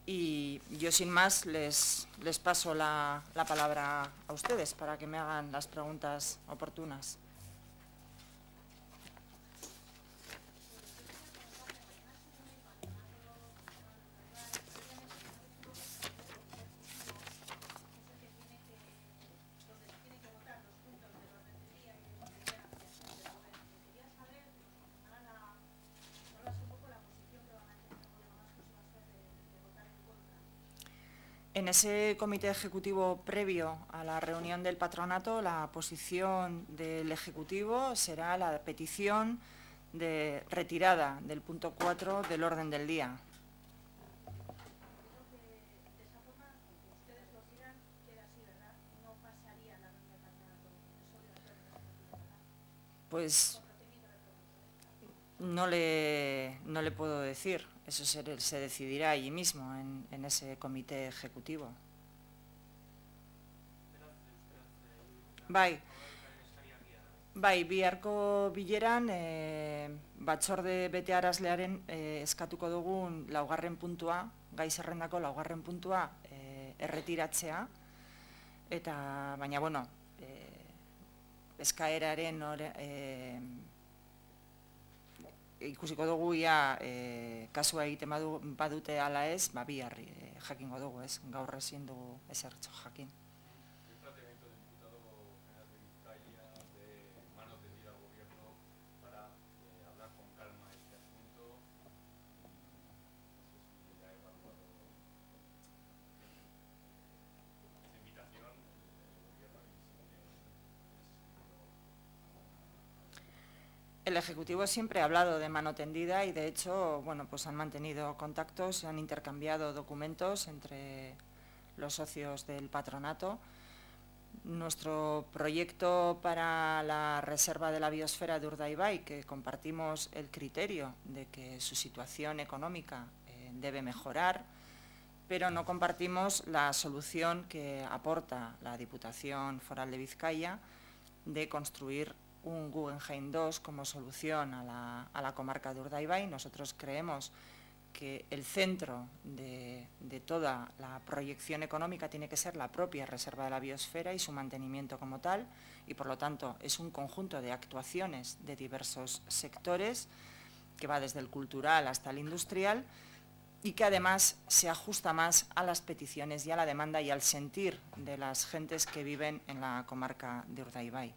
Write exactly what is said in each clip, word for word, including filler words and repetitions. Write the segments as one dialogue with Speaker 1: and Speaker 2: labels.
Speaker 1: Y yo, sin más, les, les paso la, la palabra a ustedes para que me hagan las preguntas oportunas. En ese comité ejecutivo previo a la reunión del patronato, la posición del Ejecutivo será la petición de retirada del punto cuatro del orden del día. Pues no le, no le puedo decir. Eso se, se decidirá allí mismo, en, en ese comité ejecutivo. Bai, bai, biharko bileran e, batzorde betearazlearen e, eskatuko dugun laugarren puntua, gai zerrendako laugarren puntua e, erretiratzea, eta baina, bueno, e, eskaeraren ore, e, ikusiko dugu ia e, kasua egiten badu, badute ala ez, ba, bihar e, jakingo dugu, ez, gaur ezin dugu ezertxo jakin. El Ejecutivo siempre ha hablado de mano tendida y, de hecho, bueno, pues han mantenido contactos, se han intercambiado documentos entre los socios del patronato. Nuestro proyecto para la reserva de la biosfera de Urdaibai, que compartimos el criterio de que su situación económica eh, debe mejorar, pero no compartimos la solución que aporta la Diputación Foral de Vizcaya de construir un Guggenheim dos como solución a la, a la comarca de Urdaibai. Nosotros creemos que el centro de, de toda la proyección económica tiene que ser la propia reserva de la biosfera y su mantenimiento como tal, y por lo tanto es un conjunto de actuaciones de diversos sectores que va desde el cultural hasta el industrial y que además se ajusta más a las peticiones y a la demanda y al sentir de las gentes que viven en la comarca de Urdaibai.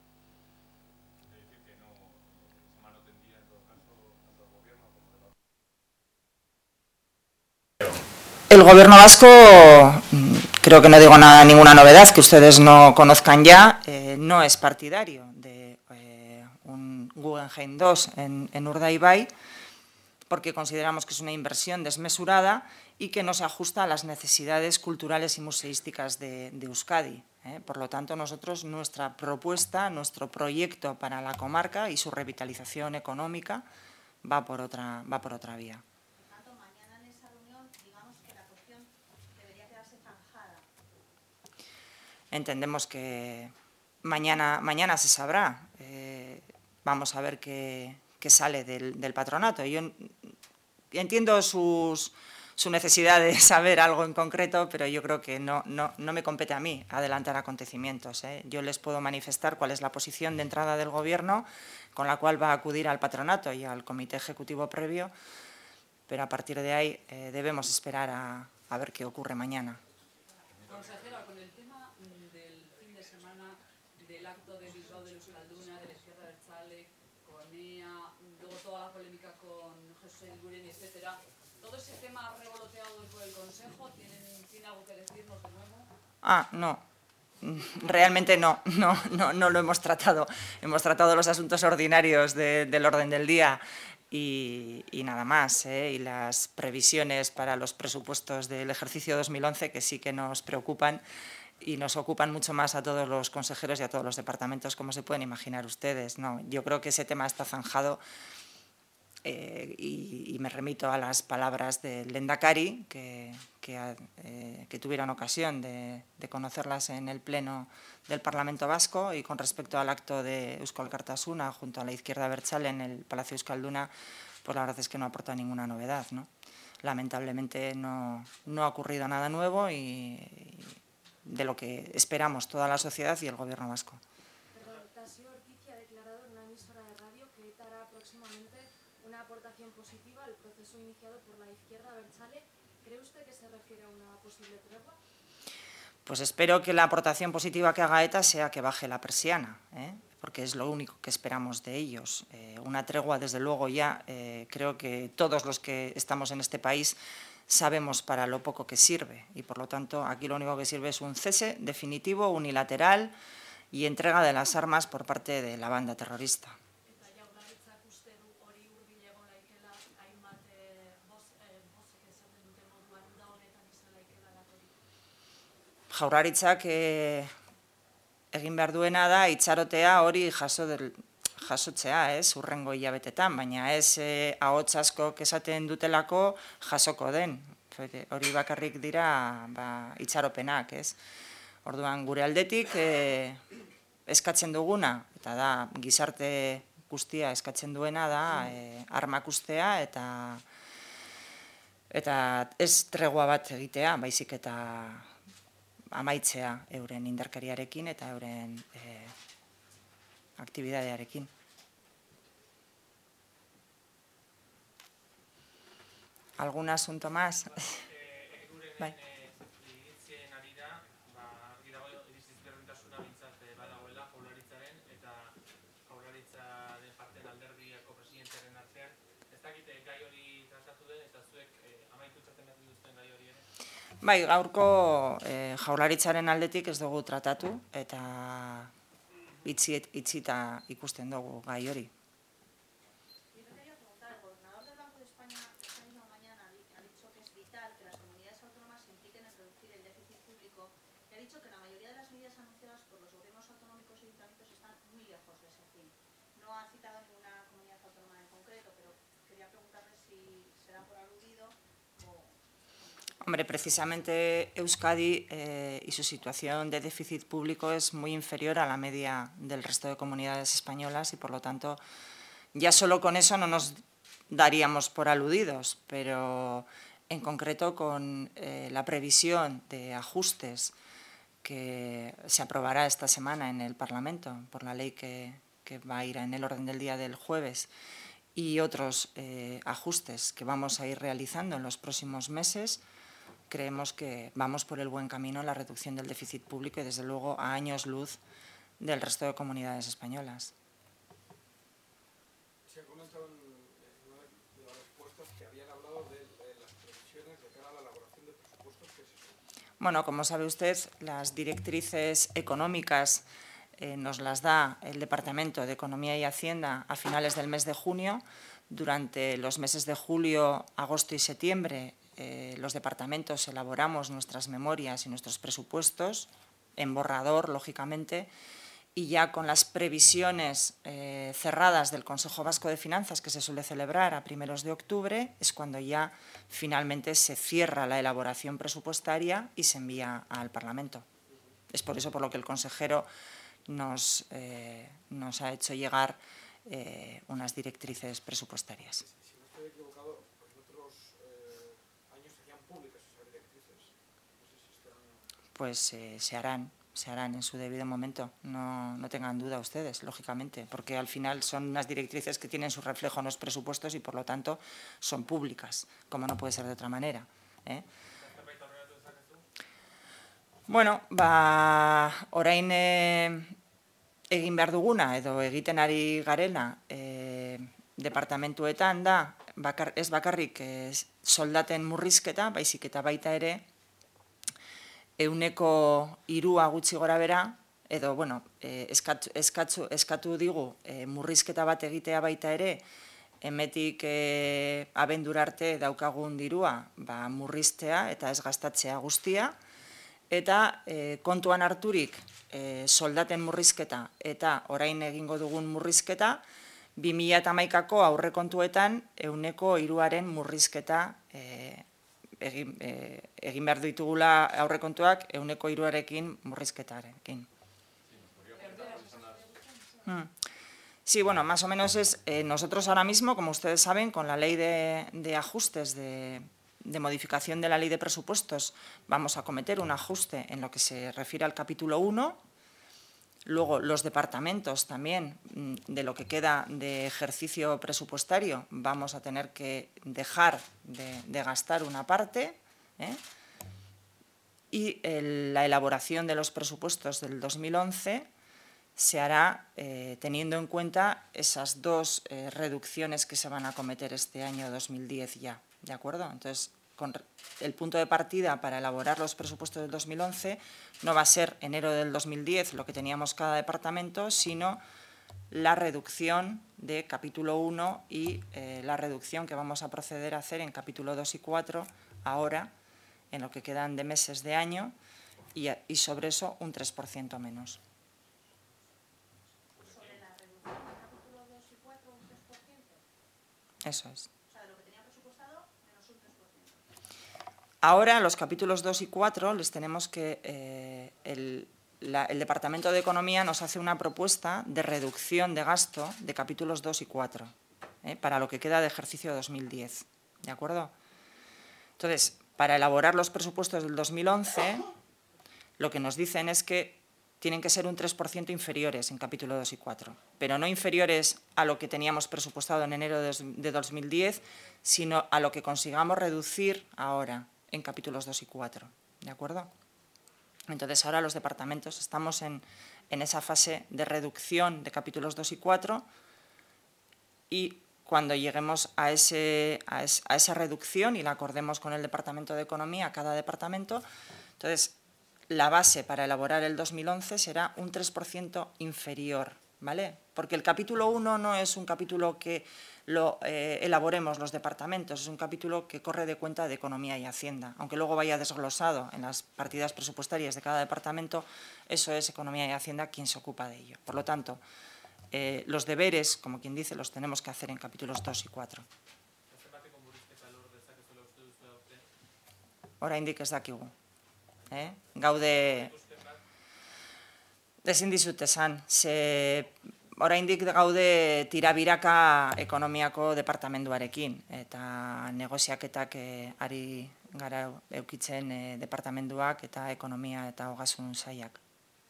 Speaker 1: El Gobierno vasco, creo que no digo nada, ninguna novedad que ustedes no conozcan ya, eh, no es partidario de eh, un Guggenheim dos en, en Urdaibai, porque consideramos que es una inversión desmesurada y que no se ajusta a las necesidades culturales y museísticas de, de Euskadi. ¿eh? Por lo tanto, nosotros, nuestra propuesta, nuestro proyecto para la comarca y su revitalización económica va por otra, va por otra vía. Entendemos que mañana, mañana se sabrá. Eh, vamos a ver qué, qué sale del, del patronato. Yo entiendo sus, su necesidad de saber algo en concreto, pero yo creo que no, no, no me compete a mí adelantar acontecimientos. ¿eh? Yo les puedo manifestar cuál es la posición de entrada del Gobierno con la cual va a acudir al patronato y al comité ejecutivo previo, pero a partir de ahí eh, debemos esperar a, a ver qué ocurre mañana.
Speaker 2: Consejera, con el tema del fin de semana del acto de Bilbao de Euskalduna, de la izquierda abertzale, con E A, luego toda la polémica con José Guren, etcétera, ¿todo ese tema ha revoloteado dentro del Consejo? ¿Tienen, ¿Tiene algo que decirnos de nuevo?
Speaker 1: Ah, no. Realmente no, no, no, no lo hemos tratado. Hemos tratado los asuntos ordinarios de, del orden del día y, y nada más. ¿eh? Y las previsiones para los presupuestos del ejercicio dos mil once, que sí que nos preocupan y nos ocupan mucho más a todos los consejeros y a todos los departamentos, como se pueden imaginar ustedes. No, yo creo que ese tema está zanjado. Eh, y, y me remito a las palabras del Lehendakari, que, que, eh, que tuvieron ocasión de, de conocerlas en el Pleno del Parlamento Vasco, y con respecto al acto de Eusko Alkartasuna junto a la izquierda abertzale en el Palacio Euskalduna, pues la verdad es que no aporta ninguna novedad, ¿no? lamentablemente no, no ha ocurrido nada nuevo y, y de lo que esperamos toda la sociedad y el Gobierno vasco.
Speaker 3: Perdón, Tasio Ortiz ha declarado en una emisora de radio que ETA hará próximamente una aportación positiva al proceso iniciado por la izquierda abertzale. ¿Cree usted que se refiere a una posible tregua?
Speaker 1: Pues espero que la aportación positiva que haga ETA sea que baje la persiana, ¿eh? porque es lo único que esperamos de ellos. Eh, una tregua, desde luego, ya eh, creo que todos los que estamos en este país sabemos para lo poco que sirve y, por lo tanto, aquí lo único que sirve es un cese definitivo, unilateral y entrega de las armas por parte de la banda terrorista. Jaurlaritzak eh, egin behar duena da itxarotea hori jaso del, jasotzea, ez, hurrengo hilabetetan, baina ez eh, ahots askok esaten dutelako jasoko den. Hori bakarrik dira ba, itxaropenak, ez. Orduan gure aldetik eh, eskatzen duguna, eta da gizarte guztia eskatzen duena da eh, armak ustea eta eta ez tregua bat egitea, baizik eta amaitzea euren indarkeriarekin eta euren eh, aktibidadearekin. ¿Algún asunto más? Bai. Bai, gaurko eh, Jaurlaritzaren aldetik ez dugu tratatu eta itzi, itzita ikusten dugu gai hori. Hombre, precisamente Euskadi eh, y su situación de déficit público es muy inferior a la media del resto de comunidades españolas y, por lo tanto, ya solo con eso no nos daríamos por aludidos, pero en concreto con eh, la previsión de ajustes que se aprobará esta semana en el Parlamento por la ley que, que va a ir en el orden del día del jueves y otros eh, ajustes que vamos a ir realizando en los próximos meses, creemos que vamos por el buen camino en la reducción del déficit público y, desde luego, a años luz del resto de comunidades españolas.
Speaker 4: Se ha comentado en una de las respuestas que habían hablado de las previsiones de cara a la elaboración de presupuestos. ¿Qué es eso?
Speaker 1: Bueno, como sabe usted, las directrices económicas eh, nos las da el Departamento de Economía y Hacienda a finales del mes de junio. Durante los meses de julio, agosto y septiembre, Eh, los departamentos elaboramos nuestras memorias y nuestros presupuestos, en borrador, lógicamente, y ya con las previsiones eh, cerradas del Consejo Vasco de Finanzas, que se suele celebrar a primeros de octubre, es cuando ya finalmente se cierra la elaboración presupuestaria y se envía al Parlamento. Es por eso por lo que el consejero nos, eh, nos ha hecho llegar eh, unas directrices presupuestarias. Pues eh, se harán, se harán en su debido momento, no, no tengan duda ustedes, lógicamente, porque al final son unas directrices que tienen su reflejo en los presupuestos y, por lo tanto, son públicas, como no puede ser de otra manera. ¿eh? Bueno, ba, orain eh, egin behar duguna, edo egiten ari garena, eh, departamentuetan da, bakar, ez bakarrik eh, soldaten murrizketa, baizik eta baita ere, euneko hirua gutxi gora bera, edo, bueno, eh, eskatu, eskatu, eskatu digu eh, murrizketa bat egitea baita ere, emetik eh, abendura arte daukagun dirua ba, murriztea eta ez gastatzea guztia, eta eh, kontuan harturik eh, soldaten murrizketa eta orain egingo dugun murrizketa, bi mila hamaikako aurrekontuetan euneko hiruaren murrizketa eh, Egin, eh, egin behar ditugula aurrekontuak euneko hiruarekin murrizketarekin. Hmm. Sí, bueno, más o menos es, eh, nosotros ahora mismo, como ustedes saben, con la ley de, de ajustes de, de modificación de la Ley de Presupuestos vamos a cometer un ajuste en lo que se refiere al capítulo uno. Luego, los departamentos también, de lo que queda de ejercicio presupuestario, vamos a tener que dejar de, de gastar una parte, ¿eh? Y el, la elaboración de los presupuestos del dos mil once se hará eh, teniendo en cuenta esas dos eh, reducciones que se van a cometer este año dos mil diez ya, ¿de acuerdo? Entonces, con el punto de partida para elaborar los presupuestos del dos mil once no va a ser enero del dos mil diez lo que teníamos cada departamento, sino la reducción de capítulo uno y eh, la reducción que vamos a proceder a hacer en capítulo dos y cuatro ahora, en lo que quedan de meses de año, y, y sobre eso un tres por ciento menos.
Speaker 3: ¿Sobre la reducción del capítulo dos y cuatro un tres por ciento?
Speaker 1: Eso es.
Speaker 3: O sea, de lo que tenía presupuestado, menos un tres por ciento.
Speaker 1: Ahora, los capítulos dos y cuatro les tenemos que… Eh, el, la, el Departamento de Economía nos hace una propuesta de reducción de gasto de capítulos dos y cuatro, ¿eh? para lo que queda de ejercicio dos mil diez, ¿de acuerdo? Entonces, para elaborar los presupuestos del dos mil once, lo que nos dicen es que tienen que ser un tres por ciento inferiores en capítulo dos y cuatro, pero no inferiores a lo que teníamos presupuestado en enero de dos mil diez, sino a lo que consigamos reducir ahora en capítulos dos y cuatro, ¿de acuerdo? Entonces, ahora los departamentos estamos en, en esa fase de reducción de capítulos dos y cuatro y cuando lleguemos a, ese, a, es, a esa reducción y la acordemos con el Departamento de Economía, cada departamento, entonces la base para elaborar el dos mil once será un tres por ciento inferior, ¿vale? Porque el capítulo uno no es un capítulo que lo eh, elaboremos los departamentos, es un capítulo que corre de cuenta de Economía y Hacienda. Aunque luego vaya desglosado en las partidas presupuestarias de cada departamento, eso es Economía y Hacienda quien se ocupa de ello. Por lo tanto, Eh, los deberes, como quien dice, los tenemos que hacer en capítulos dos y cuatro. Oraindik ez dakigu. Eh? Gaude, ezin dizut esan, ze oraindik gaude tirabiraka ekonomiako departamenduarekin, eta negoziaketak eh, ari gara eukitzen eh, departamenduak eta ekonomia eta ogasun sailak.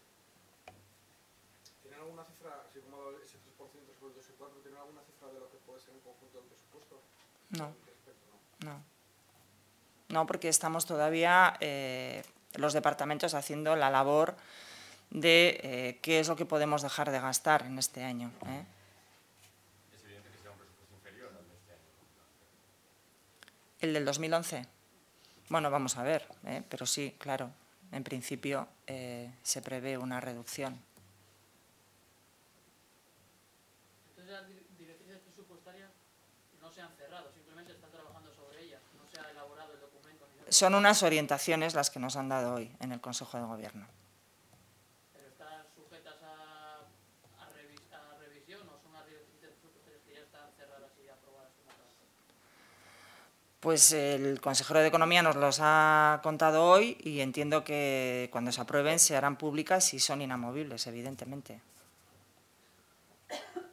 Speaker 1: No, no, no, porque estamos todavía eh, los departamentos haciendo la labor de eh, qué es lo que podemos dejar de gastar en este año. ¿eh?
Speaker 5: Es evidente que será un presupuesto inferior al de este año.
Speaker 1: ¿El del dos mil once? Bueno, vamos a ver, ¿eh? pero sí, claro, en principio eh, se prevé una reducción.
Speaker 2: Entonces las directrices presupuestarias no se han cerrado, simplemente están trabajando sobre ellas, no se ha elaborado el documento.
Speaker 1: Son unas orientaciones las que nos han dado hoy en el Consejo de Gobierno.
Speaker 2: ¿Pero están sujetas a, a, revis, a revisión o son las directrices presupuestarias que ya están cerradas y aprobadas como tal?
Speaker 1: Pues el consejero de Economía nos los ha contado hoy y entiendo que cuando se aprueben se harán públicas y son inamovibles, evidentemente.